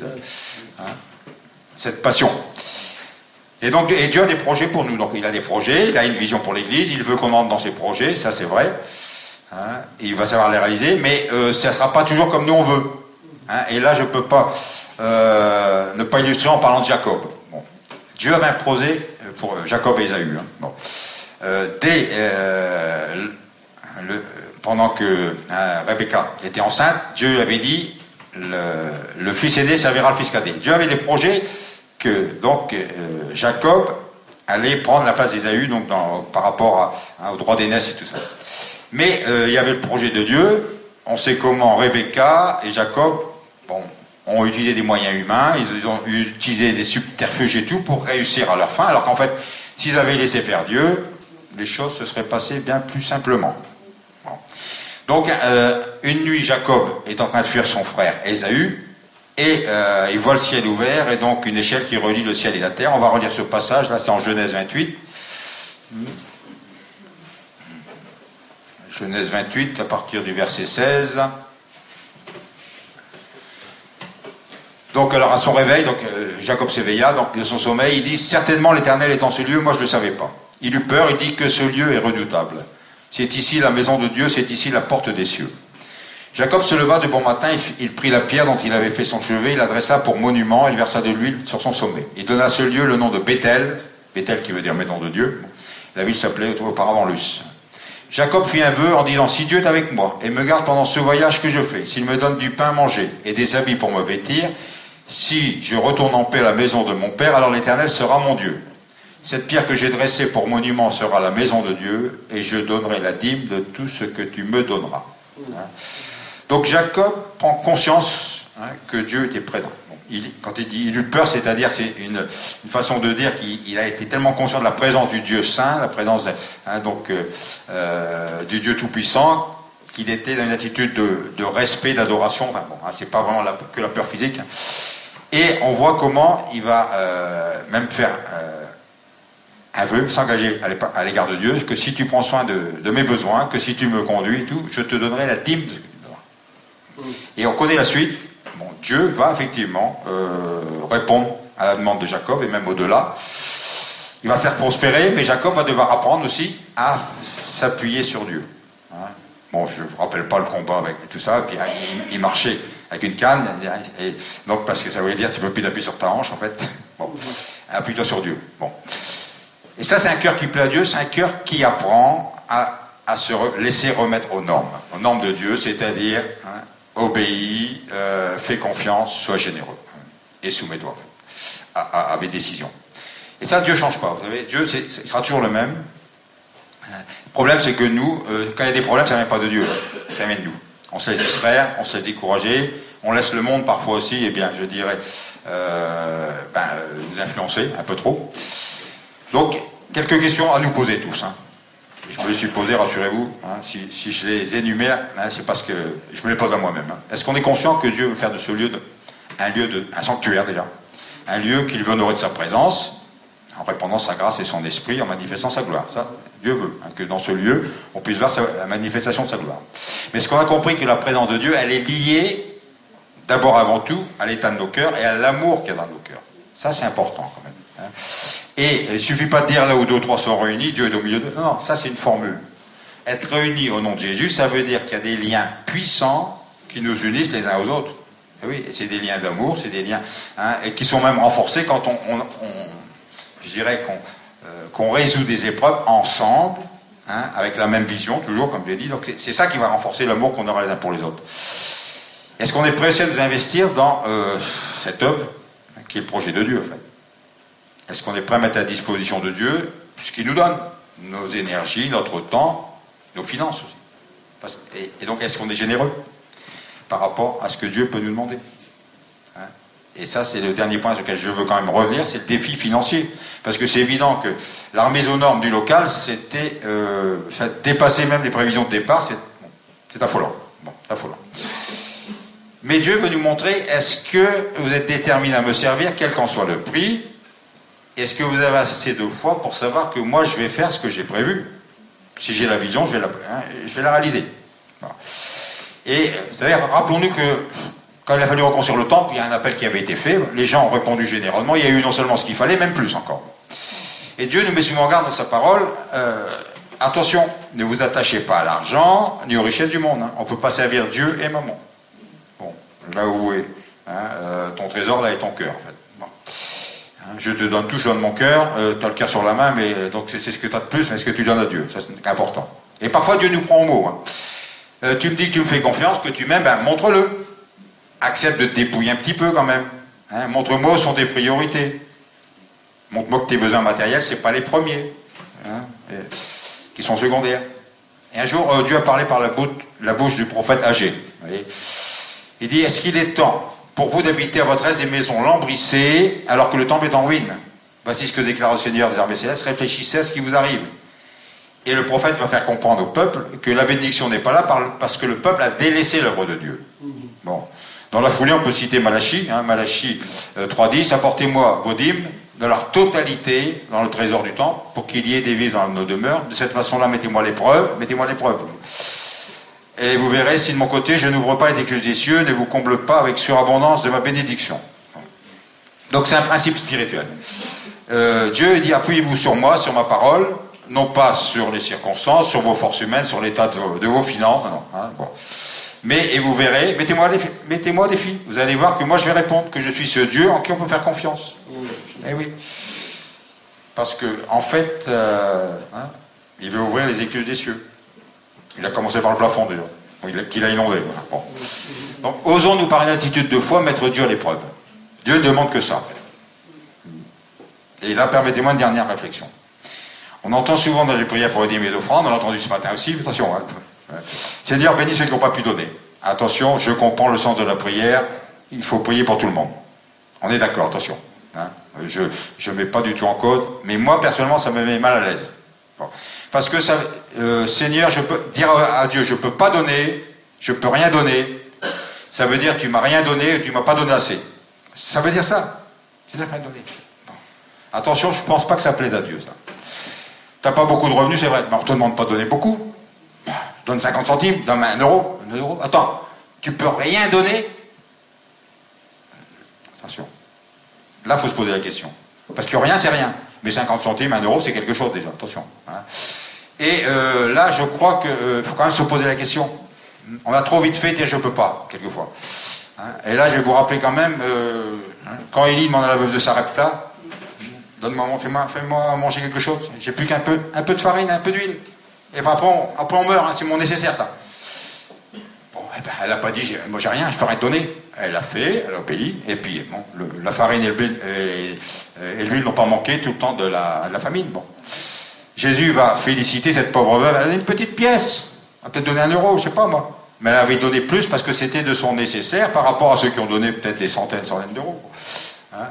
cette passion. Et donc, Dieu a des projets pour nous. Donc, il a des projets, il a une vision pour l'Église, il veut qu'on entre dans ses projets, ça c'est vrai. Hein, et il va savoir les réaliser, mais ça ne sera pas toujours comme nous on veut. Hein, et là, je ne peux pas ne pas illustrer en parlant de Jacob. Bon. Dieu avait un projet pour Jacob et Ésaü. Hein. Bon. Pendant que Rebecca était enceinte, Dieu lui avait dit le fils aîné servira le fils cadet. Dieu avait des projets que donc Jacob allait prendre la place d'Ésaü donc par rapport au droit d'aînesse et tout ça. Mais il y avait le projet de Dieu. On sait comment Rebecca et Jacob ont utilisé des moyens humains, ils ont utilisé des subterfuges et tout pour réussir à leur fin, alors qu'en fait, s'ils avaient laissé faire Dieu, les choses se seraient passées bien plus simplement. Bon. Donc, une nuit, Jacob est en train de fuir son frère Ésaü, et il voit le ciel ouvert, et donc une échelle qui relie le ciel et la terre. On va relire ce passage, là c'est en Genèse 28. Genèse 28, à partir du verset 16. Donc, alors, à son réveil, Jacob s'éveilla, donc de son sommeil, il dit « Certainement l'Éternel est en ce lieu, moi je ne le savais pas. » Il eut peur, il dit que ce lieu est redoutable. C'est ici la maison de Dieu, c'est ici la porte des cieux. Jacob se leva de bon matin, il prit la pierre dont il avait fait son chevet, il l'adressa pour monument, il versa de l'huile sur son sommet. Il donna à ce lieu le nom de Béthel, Béthel qui veut dire maison de Dieu. La ville s'appelait auparavant Luz. Jacob fit un vœu en disant « Si Dieu est avec moi et me garde pendant ce voyage que je fais, s'il me donne du pain à manger et des habits pour me vêtir, si je retourne en paix à la maison de mon père, alors l'Éternel sera mon Dieu. Cette pierre que j'ai dressée pour monument sera la maison de Dieu, et je donnerai la dîme de tout ce que tu me donneras. Donc Jacob prend conscience que Dieu était présent. Quand il dit il eut peur, c'est-à-dire c'est une façon de dire qu'il a été tellement conscient de la présence du Dieu saint, la présence du Dieu tout-puissant, qu'il était dans une attitude de respect, d'adoration. Enfin, bon, c'est pas vraiment que la peur physique. Et on voit comment il va même faire un vœu, s'engager à l'égard de Dieu, que si tu prends soin de mes besoins, que si tu me conduis, tout, je te donnerai la dîme de ce que tu me donneras. Et on connaît la suite. Bon, Dieu va effectivement répondre à la demande de Jacob, et même au-delà. Il va le faire prospérer, mais Jacob va devoir apprendre aussi à s'appuyer sur Dieu. Bon, je ne vous rappelle pas le combat avec tout ça, et puis il marchait avec une canne, et donc parce que ça voulait dire tu ne peux plus t'appuyer sur ta hanche en fait. Bon, appuie-toi sur Dieu. Bon. Et ça, c'est un cœur qui plaît à Dieu, c'est un cœur qui apprend à se laisser remettre aux normes de Dieu, c'est-à-dire obéis, fais confiance, sois généreux et soumets-toi à mes décisions. Et ça, Dieu ne change pas. Vous savez, Dieu, il sera toujours le même. Le problème, c'est que nous, quand il y a des problèmes, ça ne vient pas de Dieu, ça vient de nous. On se laisse distraire, on se laisse décourager, on laisse le monde parfois aussi, eh bien, je dirais, nous influencer un peu trop. Donc, quelques questions à nous poser tous. Je me les suis posées, rassurez-vous. Si je les énumère, c'est parce que je me les pose à moi-même. Est-ce qu'on est conscient que Dieu veut faire de ce lieu un sanctuaire déjà, un lieu qu'il veut honorer de sa présence, en répandant sa grâce et son esprit, en manifestant sa gloire. Ça, Dieu veut que dans ce lieu, on puisse voir la manifestation de sa gloire. Mais est-ce qu'on a compris que la présence de Dieu, elle est liée d'abord avant tout à l'état de nos cœurs et à l'amour qu'il y a dans nos cœurs. Ça, c'est important quand même. Et il ne suffit pas de dire là où deux ou trois sont réunis, Dieu est au milieu d'eux. Non, ça c'est une formule. Être réunis au nom de Jésus, ça veut dire qu'il y a des liens puissants qui nous unissent les uns aux autres. Et oui, et c'est des liens d'amour, c'est des liens et qui sont même renforcés quand je dirais qu'on résout des épreuves ensemble, avec la même vision, toujours, comme je l'ai dit. Donc c'est ça qui va renforcer l'amour qu'on aura les uns pour les autres. Est-ce qu'on est prêt aussi à nous investir dans cette œuvre, qui est le projet de Dieu, en fait? Est-ce qu'on est prêt à mettre à disposition de Dieu ce qu'il nous donne? Nos énergies, notre temps, nos finances aussi. Et donc, est-ce qu'on est généreux par rapport à ce que Dieu peut nous demander? Et ça, c'est le dernier point sur lequel je veux quand même revenir, c'est le défi financier. Parce que c'est évident que la remise aux normes du local, ça dépassait même les prévisions de départ, c'est affolant. Bon, c'est affolant. Mais Dieu veut nous montrer, est-ce que vous êtes déterminé à me servir, quel qu'en soit le prix? Est-ce que vous avez assez de foi pour savoir que moi, je vais faire ce que j'ai prévu? Si j'ai la vision, je vais la réaliser. Voilà. Et vous savez, rappelons-nous que quand il a fallu reconstruire le temple, il y a un appel qui avait été fait, les gens ont répondu généreusement, il y a eu non seulement ce qu'il fallait, même plus encore. Et Dieu nous met souvent en garde dans sa parole, attention, ne vous attachez pas à l'argent, ni aux richesses du monde. On ne peut pas servir Dieu et maman. Bon, là où est ton trésor, là est ton cœur, en fait. Bon. Je te donne tout, je donne mon cœur, tu as le cœur sur la main, mais donc c'est ce que tu as de plus, mais ce que tu donnes à Dieu, ça c'est important. Et parfois Dieu nous prend au mot. Tu me dis que tu me fais confiance, que tu m'aimes, montre-le. Accepte de te dépouiller un petit peu quand même. Montre-moi où sont tes priorités. Montre-moi que tes besoins matériels, c'est pas les premiers, qui sont secondaires. Et un jour, Dieu a parlé par la bouche du prophète Agé. Il dit, est-ce qu'il est temps pour vous d'habiter à votre aise des maisons lambrissées, alors que le temple est en ruine? Voici ce que déclare le Seigneur des armées célestes, réfléchissez à ce qui vous arrive. Et le prophète va faire comprendre au peuple que la bénédiction n'est pas là parce que le peuple a délaissé l'œuvre de Dieu. Bon. Dans la foulée, on peut citer Malachie, Malachie 3.10, apportez-moi vos dîmes dans leur totalité dans le trésor du temple, pour qu'il y ait des vivres dans nos demeures. De cette façon-là, mettez-moi l'épreuve. Et vous verrez, si de mon côté, je n'ouvre pas les écluses des cieux, ne vous comble pas avec surabondance de ma bénédiction. Donc c'est un principe spirituel. Dieu dit, appuyez-vous sur moi, sur ma parole, non pas sur les circonstances, sur vos forces humaines, sur l'état de vos finances, non. Bon. Mais, et vous verrez, mettez-moi au défi. Vous allez voir que moi je vais répondre, que je suis ce Dieu en qui on peut faire confiance. Eh oui. Parce que, en fait, il veut ouvrir les écluses des cieux. Il a commencé par le plafond déjà, qu'il a inondé. Bon. Donc, osons-nous par une attitude de foi mettre Dieu à l'épreuve. Dieu ne demande que ça. Et là, permettez-moi une dernière réflexion. On entend souvent dans les prières pour les dîmes et d'offrandes, on l'a entendu ce matin aussi, attention, hein. Seigneur, bénis ceux qui n'ont pas pu donner. Attention, je comprends le sens de la prière, il faut prier pour tout le monde. On est d'accord, attention. Hein. Je ne mets pas du tout en cause, mais moi, personnellement, ça me met mal à l'aise. Bon. Parce que, ça, Seigneur, je peux dire à Dieu, je ne peux pas donner, je ne peux rien donner. Ça veut dire, tu ne m'as rien donné, tu ne m'as pas donné assez. Ça veut dire ça. Tu n'as rien donné. Bon. Attention, je ne pense pas que ça plaise à Dieu, ça. Tu n'as pas beaucoup de revenus, c'est vrai, mais on ne te demande pas de donner beaucoup. Donne 50 centimes, donne 1 euro, 1 euro. Attends, tu peux rien donner? Attention. Là, il faut se poser la question. Parce que rien, c'est rien. Mais 50 centimes, 1 euro, c'est quelque chose déjà. Attention. Hein. Et là, je crois qu'il faut quand même se poser la question. On a trop vite fait dire je ne peux pas, quelquefois. Hein. Et là, je vais vous rappeler quand même, quand Élie demande à la veuve de Sarepta, donne-moi, fais-moi manger quelque chose. J'ai plus qu'un peu de farine, un peu d'huile. Et ben après on meurt, hein, c'est mon nécessaire, ça. Bon, eh ben, elle n'a pas dit, moi j'ai rien, je peux rien te donner. Elle a fait, elle a obéi, et puis bon, la farine et l'huile n'ont pas manqué tout le temps de la famine. Bon. Jésus va féliciter cette pauvre veuve, elle a une petite pièce, elle a peut-être donné 1 euro, je sais pas moi. Mais elle avait donné plus parce que c'était de son nécessaire par rapport à ceux qui ont donné peut-être des centaines d'euros. Hein,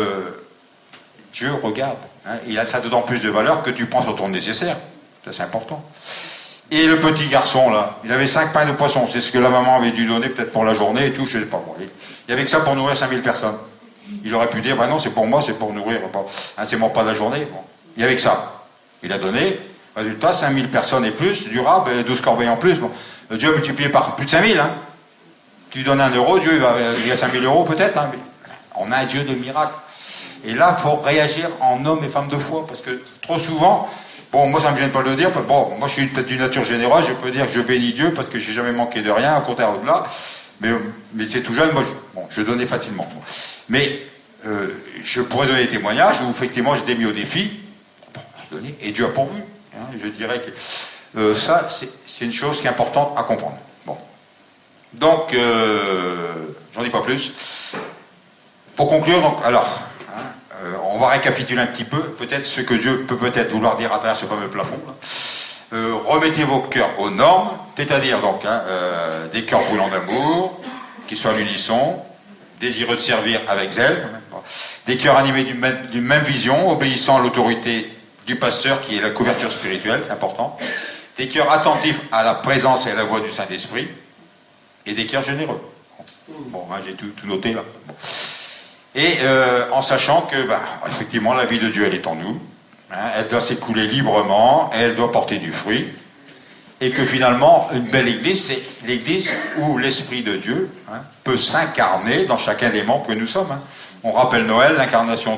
Dieu regarde. Hein, il a ça d'autant plus de valeur que tu penses au ton nécessaire. Ça, c'est important. Et le petit garçon, là, il avait 5 pains de poisson. C'est ce que la maman avait dû donner, peut-être pour la journée et tout, je ne sais pas. Bon, il n'y avait que ça pour nourrir 5000 personnes. Il aurait pu dire, ben non, c'est pour moi, c'est pour nourrir. Hein, c'est mon pas de la journée. Bon. Il n'y avait que ça. Il a donné. Résultat, 5000 personnes et plus, durable, 12 corbeilles en plus. Bon. Dieu a multiplié par plus de 5000. Hein. Tu donnes 1 euro, Dieu, il y a 5000 euros peut-être. Hein, mais on a un Dieu de miracle. Et là, il faut réagir en homme et femme de foi. Parce que trop souvent, bon, moi, ça ne me gêne pas de le dire. Bon, moi, je suis peut-être d'une nature généreuse. Je peux dire que je bénis Dieu parce que je n'ai jamais manqué de rien, au contraire, au-delà. Mais c'est tout jeune. Moi, je donnais facilement. Mais je pourrais donner des témoignages où, effectivement, j'étais mis au défi. Bon, j'ai donné, et Dieu a pourvu. Hein, je dirais que ça, c'est une chose qui est importante à comprendre. Bon. Donc, j'en dis pas plus. Pour conclure, donc, alors... on va récapituler un petit peu, peut-être ce que Dieu peut peut-être vouloir dire à travers ce fameux plafond. Remettez vos cœurs aux normes, c'est-à-dire donc des cœurs brûlants d'amour, qui soient à l'unisson, désireux de servir avec zèle, des cœurs animés d'une même vision, obéissant à l'autorité du pasteur qui est la couverture spirituelle, c'est important, des cœurs attentifs à la présence et à la voix du Saint-Esprit, et des cœurs généreux. Bon, hein, j'ai tout noté là. Bon. Et en sachant que, effectivement, la vie de Dieu, elle est en nous. Hein, elle doit s'écouler librement, elle doit porter du fruit. Et que finalement, une belle église, c'est l'église où l'Esprit de Dieu peut s'incarner dans chacun des membres que nous sommes. Hein. On rappelle Noël, l'incarnation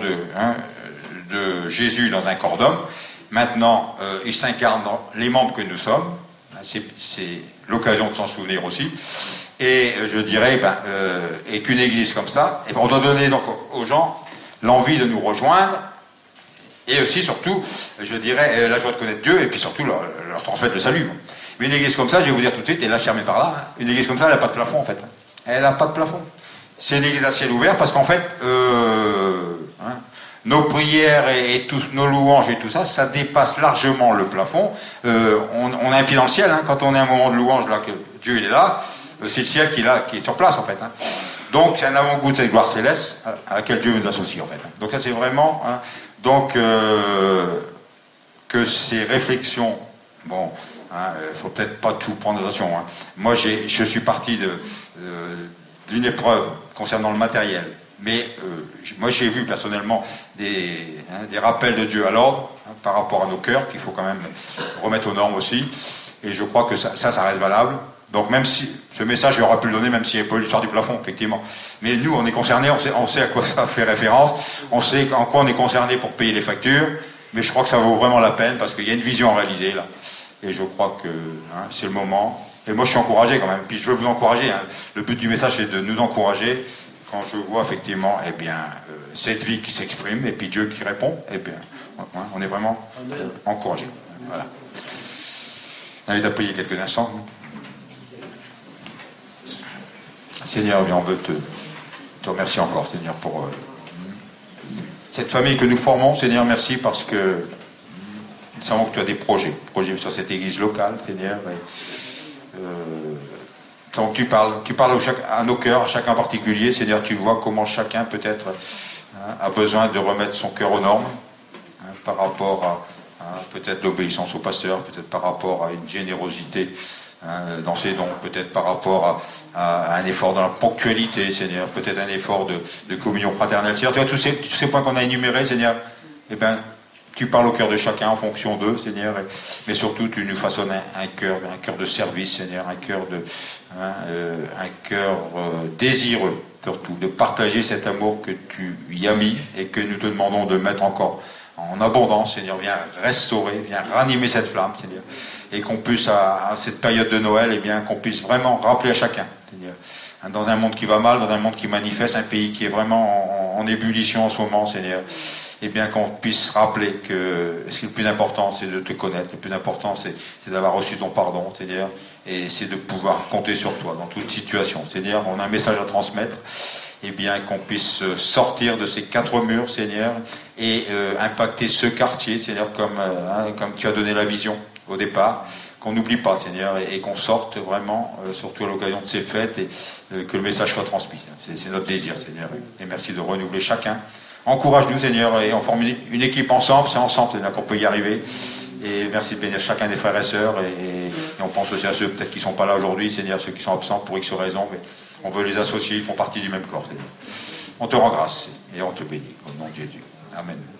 de Jésus dans un corps d'homme. Maintenant, il s'incarne dans les membres que nous sommes. C'est l'occasion de s'en souvenir aussi. Et je dirais, et qu'une église comme ça, on doit donner donc aux gens l'envie de nous rejoindre, et aussi, surtout, je dirais, la joie de connaître Dieu, et puis surtout leur transmettre le salut. Mais une église comme ça, je vais vous dire tout de suite, et là je termine par là, une église comme ça, elle n'a pas de plafond en fait. Elle n'a pas de plafond. C'est une église à ciel ouvert, parce qu'en fait, nos prières et tous nos louanges et tout ça, ça dépasse largement le plafond. On a un pied dans le ciel, hein, quand on est à un moment de louange, là, que Dieu il est là, c'est le ciel qui est sur place en fait. Hein. Donc c'est un avant-goût de cette gloire céleste à laquelle Dieu nous associe en fait. Donc ça c'est vraiment... Hein, donc que ces réflexions, bon, faut peut-être pas tout prendre attention. Hein. Moi je suis parti d'une épreuve concernant le matériel. Mais moi j'ai vu personnellement des rappels de Dieu à l'ordre par rapport à nos cœurs qu'il faut quand même remettre aux normes aussi. Et je crois que ça reste valable. Donc même si ce message, j'aurais pu le donner même s'il n'y avait pas l'histoire du plafond, effectivement. Mais nous, on est concernés, on sait à quoi ça fait référence, on sait en quoi on est concerné pour payer les factures, mais je crois que ça vaut vraiment la peine parce qu'il y a une vision à réaliser là. Et je crois que c'est le moment. Et moi, je suis encouragé quand même. Puis je veux vous encourager. Hein. Le but du message, c'est de nous encourager quand je vois effectivement, cette vie qui s'exprime et puis Dieu qui répond. On est vraiment encouragé. Voilà. On va prier quelques instants. Seigneur, on veut te remercier encore, Seigneur, pour cette famille que nous formons, Seigneur, merci parce que nous savons que tu as des projets sur cette église locale, Seigneur. Nous savons que tu parles à nos cœurs, à chacun en particulier, Seigneur, tu vois comment chacun peut-être a besoin de remettre son cœur aux normes, par rapport à peut-être l'obéissance au pasteur, peut-être par rapport à une générosité dans ses dons, peut-être par rapport à un effort dans la ponctualité, Seigneur, peut-être un effort de communion fraternelle. Seigneur, tu vois, tous ces points qu'on a énumérés, Seigneur, eh bien, tu parles au cœur de chacun en fonction d'eux, Seigneur, mais surtout tu nous façonnes un cœur de service, Seigneur, un cœur désireux, surtout, de partager cet amour que tu y as mis et que nous te demandons de mettre encore en abondance, Seigneur. Viens restaurer, viens ranimer cette flamme, Seigneur, et qu'on puisse, à cette période de Noël, eh bien, qu'on puisse vraiment rappeler à chacun, Seigneur, dans un monde qui va mal, dans un monde qui manifeste, un pays qui est vraiment en ébullition en ce moment, Seigneur, eh bien qu'on puisse rappeler que ce qui est le plus important, c'est de te connaître, le plus important, c'est d'avoir reçu ton pardon, Seigneur, et c'est de pouvoir compter sur toi dans toute situation. Seigneur, on a un message à transmettre, eh bien qu'on puisse sortir de ces 4 murs, Seigneur, et impacter ce quartier, Seigneur, comme tu as donné la vision au départ, qu'on n'oublie pas, Seigneur, et qu'on sorte vraiment, surtout à l'occasion de ces fêtes, et que le message soit transmis. C'est notre désir, Seigneur, et merci de renouveler chacun. Encourage-nous, Seigneur, et on forme une équipe ensemble, c'est ensemble, Seigneur, qu'on peut y arriver. Et merci de bénir chacun des frères et sœurs, et on pense aussi à ceux peut-être qui ne sont pas là aujourd'hui, Seigneur, ceux qui sont absents pour X raisons, mais on veut les associer, ils font partie du même corps, Seigneur. On te rend grâce, et on te bénit, au nom de Jésus. Amen.